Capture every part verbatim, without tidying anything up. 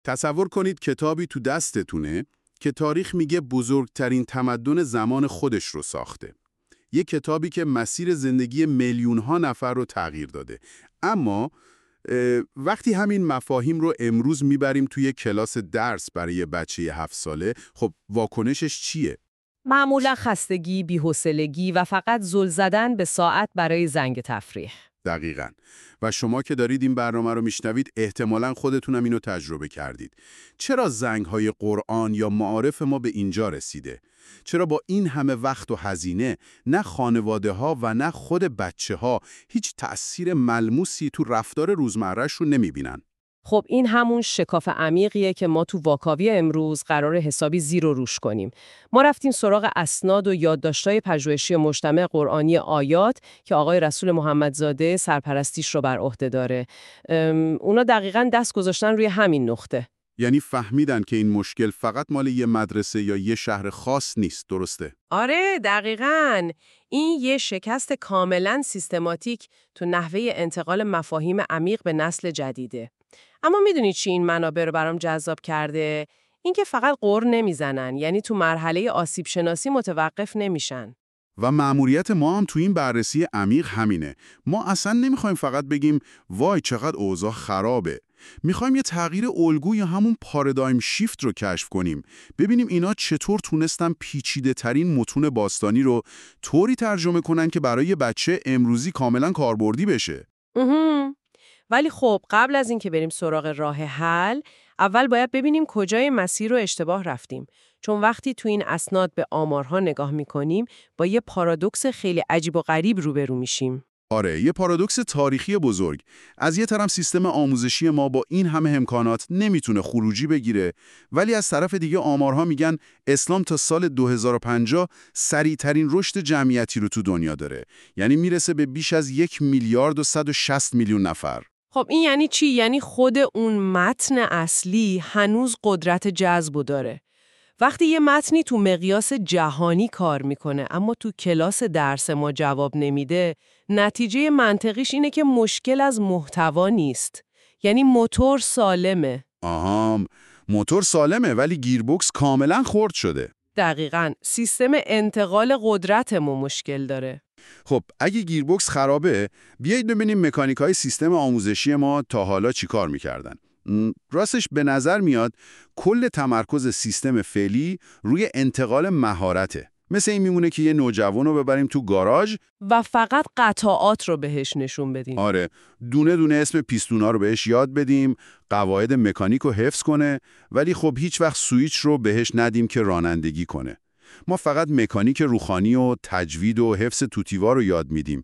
تصور کنید کتابی تو دستتونه که تاریخ میگه بزرگترین تمدن زمان خودش رو ساخته. یه کتابی که مسیر زندگی میلیون ها نفر رو تغییر داده. اما وقتی همین مفاهیم رو امروز میبریم توی کلاس درس برای بچه هفت ساله، خب واکنشش چیه؟ معمولا خستگی، بی‌حوصلگی و فقط زل زدن به ساعت برای زنگ تفریح. دقیقاً. و شما که دارید این برنامه رو میشنوید احتمالاً خودتونم اینو تجربه کردید. چرا زنگ‌های قرآن یا معارف ما به اینجا رسیده؟ چرا با این همه وقت و هزینه نه خانواده‌ها و نه خود بچه‌ها هیچ تأثیر ملموسی تو رفتار روزمره‌شون نمی‌بینن؟ خب این همون شکاف عمیقیه که ما تو واکاوی امروز قرار حسابی زیر و روش کنیم. ما رفتیم سراغ اسناد و یادداشت‌های پژوهشی مجتمع قرآنی آیات که آقای رسول محمدزاده سرپرستیش رو بر عهده داره. اونا دقیقاً دست گذاشتن روی همین نقطه. یعنی فهمیدن که این مشکل فقط مال یه مدرسه یا یه شهر خاص نیست، درسته؟ آره دقیقاً. این یه شکست کاملاً سیستماتیک تو نحوه انتقال مفاهیم عمیق به نسل جدیده. اما میدونی چی این منابع رو برام جذاب کرده؟ اینکه فقط غر نمیزنن، یعنی تو مرحله آسیب شناسی متوقف نمیشن. و مأموریت ما هم تو این بررسی عمیق همینه. ما اصلا نمیخوایم فقط بگیم وای چقدر اوضاع خرابه. میخوایم یه تغییر الگو یا همون پارادایم شیفت رو کشف کنیم. ببینیم اینا چطور تونستن پیچیده ترین متون باستانی رو طوری ترجمه کنن که برای بچه امروزی کاملا کاربردی بشه. اهم. ولی خب قبل از این که بریم سراغ راه حل، اول باید ببینیم کجای مسیر رو اشتباه رفتیم. چون وقتی تو این اسناد به آمارها نگاه میکنیم، با یه پارادوکس خیلی عجیب و غریب روبرو میشیم. آره، یه پارادوکس تاریخی بزرگ. از یه طرف سیستم آموزشی ما با این همه امکانات نمیتونه خروجی بگیره، ولی از طرف دیگه آمارها میگن اسلام تا سال دو هزار و پنجاه سریع‌ترین رشد جمعیتی رو تو دنیا داره. یعنی میرسه به بیش از یک میلیارد و صد و شصت میلیون نفر. خب این یعنی چی؟ یعنی خود اون متن اصلی هنوز قدرت جذب داره. وقتی یه متنی تو مقیاس جهانی کار میکنه اما تو کلاس درس ما جواب نمیده، نتیجه منطقیش اینه که مشکل از محتوا نیست. یعنی موتور سالمه. آها، موتور سالمه ولی گیربکس کاملا خرد شده. دقیقاً. سیستم انتقال قدرتمون مشکل داره. خب اگه گیربکس خرابه، بیایید ببینیم مکانیکای سیستم آموزشی ما تا حالا چی کار میکردن. راستش به نظر میاد کل تمرکز سیستم فعلی روی انتقال مهارته. مثل این میمونه که یه نوجوان رو ببریم تو گاراژ و فقط قطعات رو بهش نشون بدیم. آره، دونه دونه اسم پیستونا رو بهش یاد بدیم، قواعد مکانیک رو حفظ کنه، ولی خب هیچ وقت سوئیچ رو بهش ندیم که رانندگی کنه. ما فقط مکانیک روحانی و تجوید و حفظ توتیوار رو یاد میدیم.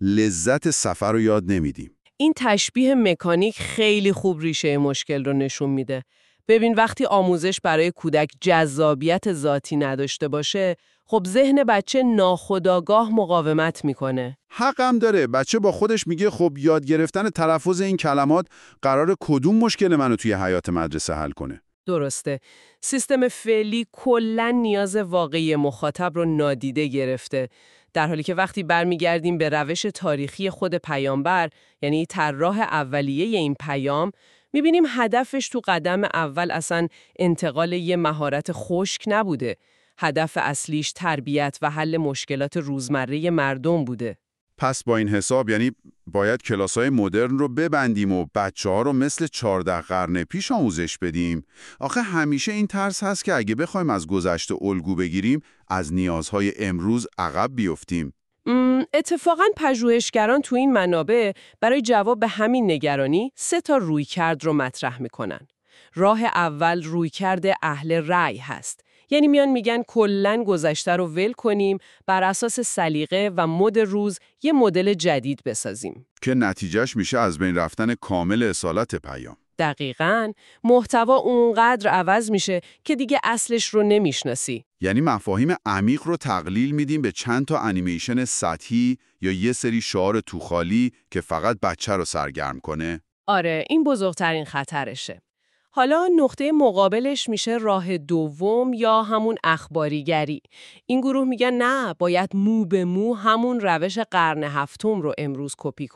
لذت سفر رو یاد نمیدیم. این تشبیه مکانیک خیلی خوب ریشه مشکل رو نشون میده. ببین وقتی آموزش برای کودک جذابیت ذاتی نداشته باشه، خب ذهن بچه ناخودآگاه مقاومت میکنه. حقم داره. بچه با خودش میگه خب یاد گرفتن تلفظ این کلمات قرار کدوم مشکل منو توی حیات مدرسه حل کنه. درسته. سیستم فعلی کلاً نیاز واقعی مخاطب رو نادیده گرفته. در حالی که وقتی برمیگردیم به روش تاریخی خود پیامبر، یعنی طراح اولیه این پیام، میبینیم هدفش تو قدم اول اصلا انتقال یه مهارت خشک نبوده. هدف اصلیش تربیت و حل مشکلات روزمره مردم بوده. پس با این حساب یعنی باید کلاس‌های مدرن رو ببندیم و بچه‌ها رو مثل چهارده قرن پیش آموزش بدیم. آخه همیشه این ترس هست که اگه بخوایم از گذشته الگو بگیریم، از نیازهای امروز عقب بیفتیم. اتفاقاً پژوهشگران تو این منابع برای جواب به همین نگرانی سه تا رویکرد رو مطرح میکنن. راه اول رویکرد اهل رأی هست. یعنی میان میگن کلاً گذشته رو ول کنیم، بر اساس سلیقه و مد روز یه مدل جدید بسازیم. که نتیجهش میشه از بین رفتن کامل اصالت پیام. دقیقاً. محتوا اونقدر عوض میشه که دیگه اصلش رو نمیشناسی. یعنی مفاهیم عمیق رو تقلیل میدیم به چند تا انیمیشن سطحی یا یه سری شعار توخالی که فقط بچه رو سرگرم کنه. آره، این بزرگترین خطرشه. حالا نقطه مقابلش میشه راه دوم یا همون اخباریگری. این گروه میگن نه، باید مو به مو همون روش قرن هفتم رو امروز کپی کنیم.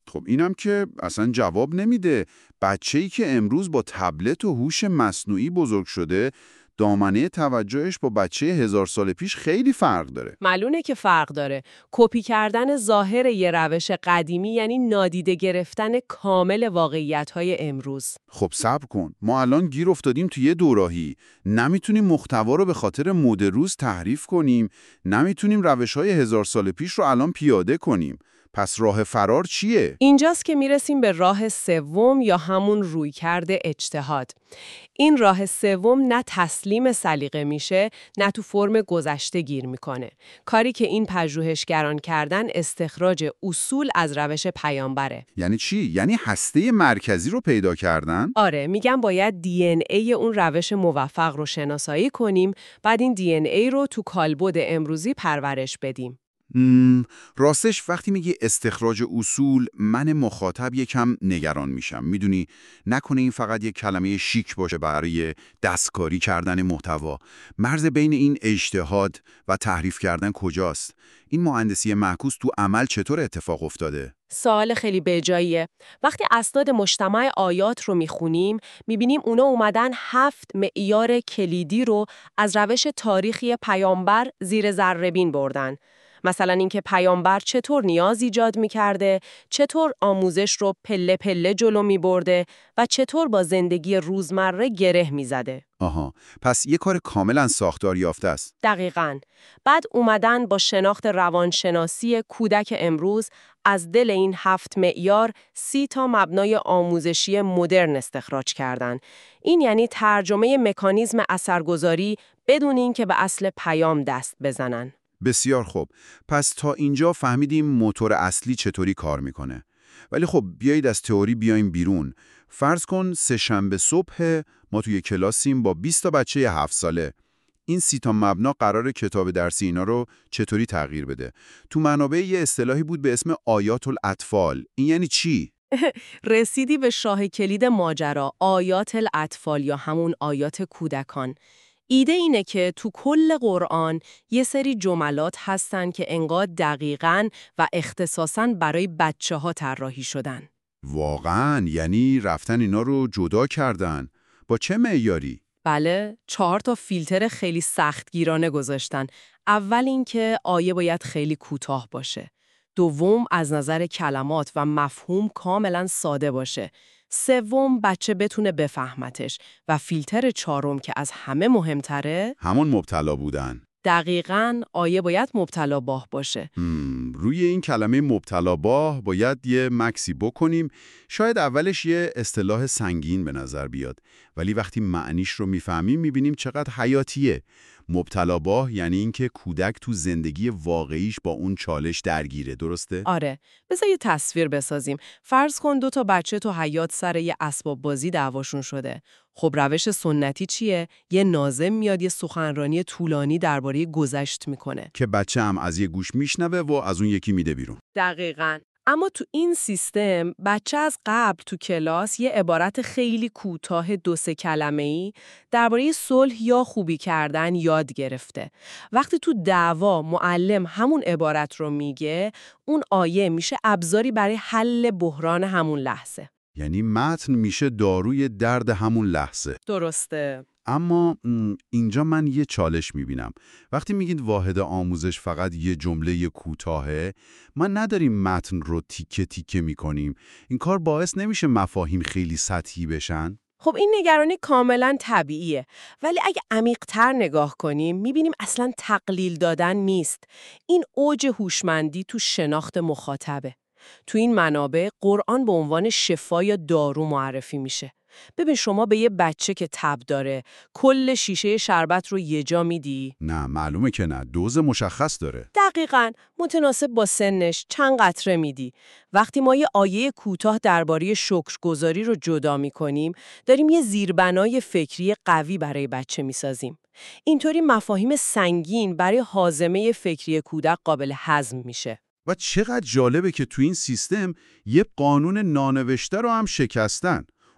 خب اینم که اصلا جواب نمیده. بچه‌ای که امروز با تبلت و هوش مصنوعی بزرگ شده، دامنه توجهش با بچه هزار سال پیش خیلی فرق داره. معلومه که فرق داره. کپی کردن ظاهر یه روش قدیمی یعنی نادیده گرفتن کامل واقعیت‌های امروز. خب صبر کن، ما الان گیر افتادیم توی یه دوراهی. نمیتونیم محتوا رو به خاطر مد روز تحریف کنیم، نمیتونیم روش‌های هزار سال پیش رو الان پیاده کنیم. پس راه فرار چیه؟ اینجاست که میرسیم به راه سوم یا همون رویکرد اجتهاد. این راه سوم نه تسلیم سلیقه میشه، نه تو فرم گذشته گیر میکنه. کاری که این پژوهشگران کردن استخراج اصول از روش پیامبره. یعنی چی؟ یعنی هسته مرکزی رو پیدا کردن؟ آره، میگم باید دی ان ای اون روش موفق رو شناسایی کنیم، بعد این دی ان ای رو تو کالبد امروزی پرورش بدیم. مم، راستش وقتی میگی استخراج اصول، من مخاطب یکم نگران میشم. میدونی، نکنه این فقط یک کلمه شیک باشه برای دستکاری کردن محتوا. مرز بین این اجتهاد و تحریف کردن کجاست؟ این مهندسی معکوس تو عمل چطور اتفاق افتاده؟ سوال خیلی بیجاییه. وقتی اسناد مجتمع آیات رو میخونیم، میبینیم اونا اومدن هفت معیار کلیدی رو از روش تاریخی پیامبر زیر ذره‌بین بردن. مثلا اینکه پیامبر چطور نیاز ایجاد می‌کرده، چطور آموزش رو پله پله جلو می‌برده و چطور با زندگی روزمره گره می‌زده. آها، پس یه کار کاملا ساختار یافته است. دقیقاً. بعد اومدن با شناخت روانشناسی کودک امروز از دل این هفت معیار سی تا مبنای آموزشی مدرن استخراج کردن. این یعنی ترجمه مکانیزم اثرگذاری بدون اینکه به اصل پیام دست بزنن. بسیار خوب. پس تا اینجا فهمیدیم موتور اصلی چطوری کار میکنه. ولی خب بیایید از تئوری بیایم بیرون. فرض کن سه شنبه صبح ما توی کلاسیم با بیست تا بچه هفت ساله. این سی تا مبنا قرار کتاب درسی اینا رو چطوری تغییر بده؟ تو منابع یه اصطلاحی بود به اسم آیات الاطفال. این یعنی چی؟ رسیدی به شاه کلید ماجرا، آیات الاطفال یا همون آیات کودکان. ایده اینه که تو کل قرآن یه سری جملات هستن که انگار دقیقاً و اختصاصاً برای بچه ها طراحی شدن. واقعاً؟ یعنی رفتن اینا رو جدا کردن؟ با چه معیاری؟ بله، چهار تا فیلتر خیلی سختگیرانه گذاشتن. اول اینکه آیه باید خیلی کوتاه باشه. دوم، از نظر کلمات و مفهوم کاملاً ساده باشه. سوم، بچه بتونه بفهمتش. و فیلتر چهارم که از همه مهمتره، همون مبتلا بودن. دقیقاً آیه باید مبتلا باه باشه. هم، روی این کلمه مبتلا باه باید یه مکسی بکنیم. شاید اولش یه اصطلاح سنگین به نظر بیاد، ولی وقتی معنیش رو میفهمیم میبینیم چقدر حیاتیه. مبتلا باه یعنی اینکه کودک تو زندگی واقعیش با اون چالش درگیره، درسته؟ آره، بذار یه تصویر بسازیم. فرض کن دو تا بچه تو حیاط سر یه اسباب بازی دعواشون شده. خب روش سنتی چیه؟ یه ناظم میاد یه سخنرانی طولانی درباره گذشت میکنه که بچه هم از یه گوش میشنوه و از اون یکی میده بیرون. دقیقاً. اما تو این سیستم بچه از قبل تو کلاس یه عبارت خیلی کوتاه دو سه کلمه‌ای درباره صلح یا خوبی کردن یاد گرفته. وقتی تو دعوا معلم همون عبارت رو میگه، اون آیه میشه ابزاری برای حل بحران همون لحظه. یعنی متن میشه داروی درد همون لحظه. درسته. اما اینجا من یه چالش میبینم. وقتی میگید واحد آموزش فقط یه جمله کوتاهه، ما نداریم متن رو تیکه تیکه میکنیم. این کار باعث نمیشه مفاهیم خیلی سطحی بشن؟ خب این نگرانی کاملا طبیعیه، ولی اگه عمیق‌تر نگاه کنیم میبینیم اصلا تقلیل دادن نیست. این اوج هوشمندی تو شناخت مخاطبه. تو این منابع قرآن به عنوان شفا یا دارو معرفی میشه. ببین شما به یه بچه که تب داره کل شیشه شربت رو یه جا میدی؟ نه، معلومه که نه. دوز مشخص داره. دقیقاً، متناسب با سنش چند قطره میدی. وقتی ما یه آیه کوتاه درباره شکرگزاری رو جدا میکنیم، داریم یه زیربنای فکری قوی برای بچه میسازیم. اینطوری مفاهیم سنگین برای هاضمه فکری کودک قابل هضم میشه. و چقدر جالبه که تو این سیستم یه قانون نانوشته رو هم شکستن.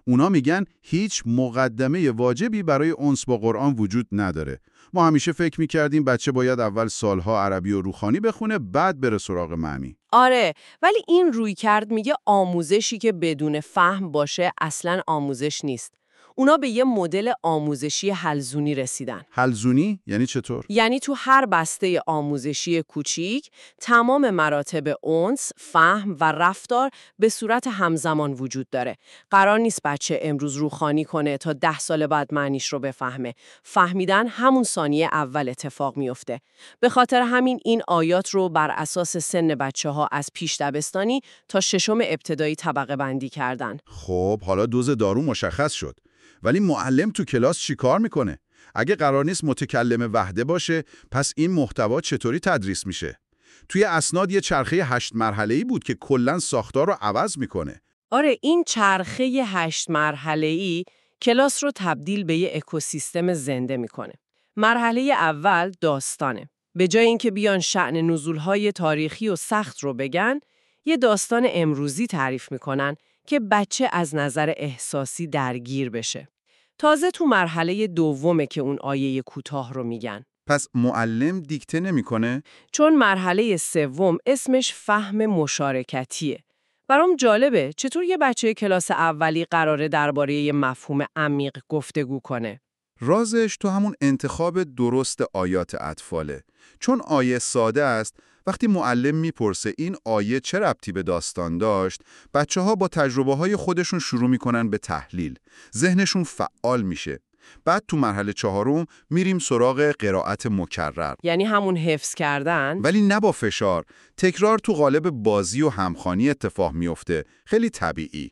اونا میگن هیچ مقدمه واجبی برای انس با قرآن وجود نداره. ما همیشه فکر میکردیم بچه باید اول سالها عربی و روخانی بخونه بعد بره سراغ معنی. آره، ولی این رویکرد میگه آموزشی که بدون فهم باشه اصلاً آموزش نیست. اونا به یه مدل آموزشی حلزونی رسیدن. حلزونی یعنی چطور؟ یعنی تو هر بسته آموزشی کوچیک تمام مراتب انس، فهم و رفتار به صورت همزمان وجود داره. قرار نیست بچه امروز روخانی کنه تا ده سال بعد معنیش رو بفهمه. فهمیدن همون ثانیه اول اتفاق میفته. به خاطر همین این آیات رو بر اساس سن بچه ها از پیش دبستانی تا ششم ابتدایی طبقه بندی کردن. خب حالا دوز دارو مشخص شد. ولی معلم تو کلاس چی کار میکنه؟ اگه قرار نیست متکلم وحده باشه، پس این محتوا چطوری تدریس میشه؟ توی اسناد یه چرخه هشت مرحله‌ای بود که کلاً ساختار رو عوض میکنه. آره، این چرخه هشت مرحله‌ای کلاس رو تبدیل به یه اکوسیستم زنده میکنه. مرحله اول داستانه. به جای اینکه بیان شأن نزولهای تاریخی و سخت رو بگن، یه داستان امروزی تعریف میکنن که بچه از نظر احساسی درگیر بشه. تازه تو مرحله دومه که اون آیه کوتاه رو میگن. پس معلم دیکته نمیکنه؟ چون مرحله سوم اسمش فهم مشارکتیه. برام جالبه چطور یه بچه کلاس اولی قراره درباره یه مفهوم عمیق گفتگو کنه. رازش تو همون انتخاب درست آیات اطفاله. چون آیه ساده است، وقتی معلم میپرسه این آیه چه ربطی به داستان داشت، بچه ها با تجربه های خودشون شروع میکنن به تحلیل. ذهنشون فعال میشه. بعد تو مرحله چهارم میریم سراغ قرائت مکرر. یعنی همون حفظ کردن؟ ولی نه با فشار. تکرار تو قالب بازی و همخوانی اتفاق میفته. خیلی طبیعی.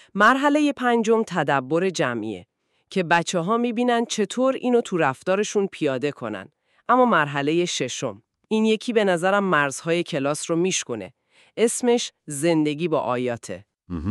مرحله پنجم تدبر جمعیه که بچه ها میبینن چطور اینو تو رفتارشون پیاده کنن. اما مرحله ششم، این یکی به نظرم مرزهای کلاس رو میشکنه. اسمش زندگی با آیاته.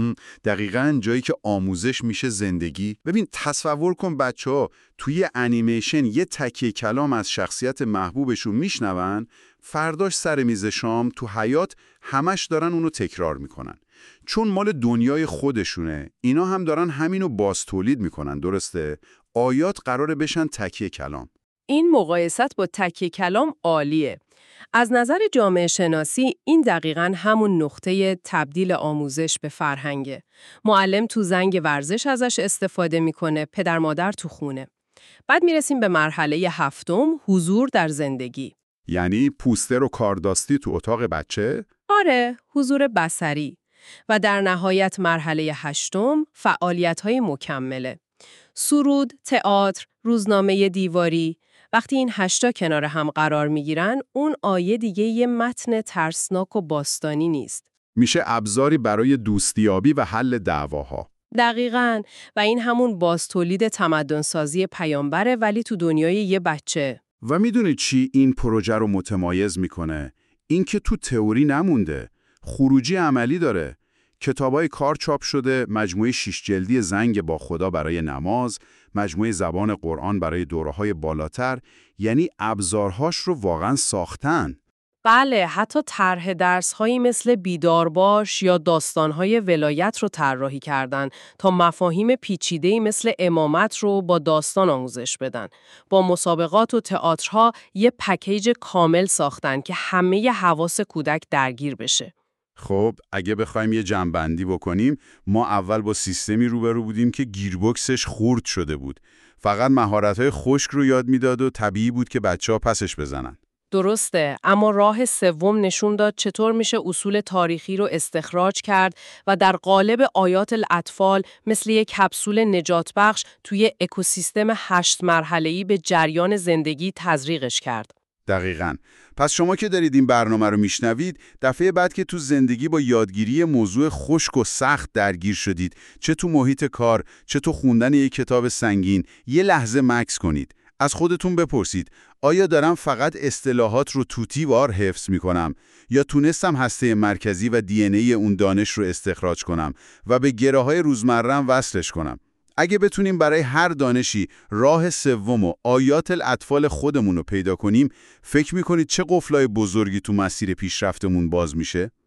دقیقاً جایی که آموزش میشه زندگی. ببین تصور کن بچه ها توی انیمیشن یه تکیه کلام از شخصیت محبوبشون میشنون، فرداش سر میز شام تو حیات همش دارن اونو تکرار میکنن. چون مال دنیای خودشونه، اینا هم دارن همینو باز تولید میکنن. درسته؟ آیات قراره بشن تکیه کلام. این مقایست با تکیه کلام عالیه. از نظر جامعه شناسی این دقیقاً همون نقطه تبدیل آموزش به فرهنگه. معلم تو زنگ ورزش ازش استفاده میکنه، پدر مادر تو خونه. بعد میرسیم به مرحله هفتم، حضور در زندگی. یعنی پوستر و کارداستی تو اتاق بچه؟ آره، حضور بصری. و در نهایت مرحله هشتم، فعالیت‌های مکمله. سرود، تئاتر، روزنامه دیواری. وقتی این هشتا کنار هم قرار میگیرن، اون آیه دیگه یه متن ترسناک و باستانی نیست. میشه ابزاری برای دوستیابی و حل دعواها. دقیقاً. و این همون بازتولید تمدنسازی پیامبره، ولی تو دنیای یه بچه. و میدونی چی این پروژه رو متمایز میکنه؟ این که تو تئوری نمونده، خروجی عملی داره. کتابای کار چاپ شده، مجموعه شش جلدی زنگ با خدا برای نماز، مجموعه زبان قرآن برای دوره‌های بالاتر، یعنی ابزارهاش رو واقعاً ساختن. بله، حتی طرح درس‌هایی مثل بیدارباش یا داستان‌های ولایت رو طراحی کردن تا مفاهیم پیچیده‌ای مثل امامت رو با داستان آموزش بدن. با مسابقات و تئاترها یه پکیج کامل ساختن که همه حواس کودک درگیر بشه. خب اگه بخوایم یه جمع‌بندی بکنیم، ما اول با سیستمی روبرو بودیم که گیربکسش خرد شده بود. فقط مهارت‌های خشک رو یاد میداد و طبیعی بود که بچه‌ها پسش بزنن. درسته، اما راه سوم نشون داد چطور میشه اصول تاریخی رو استخراج کرد و در قالب آیات الاطفال مثل یک کپسول نجات بخش توی اکوسیستم هشت مرحله‌ای به جریان زندگی تزریقش کرد. دقیقاً. پس شما که دارید این برنامه رو میشنوید، دفعه بعد که تو زندگی با یادگیری موضوع خشک و سخت درگیر شدید، چه تو محیط کار، چه تو خوندن یک کتاب سنگین، یه لحظه مکث کنید. از خودتون بپرسید، آیا دارم فقط اصطلاحات رو توتی وار حفظ میکنم یا تونستم هسته مرکزی و دی ان ای اون دانش رو استخراج کنم و به گره‌های روزمره‌ام وصلش کنم؟ اگه بتونیم برای هر دانشی راه سوم و آیات الاطفال خودمون رو پیدا کنیم، فکر میکنید چه قفلای بزرگی تو مسیر پیشرفتمون باز میشه؟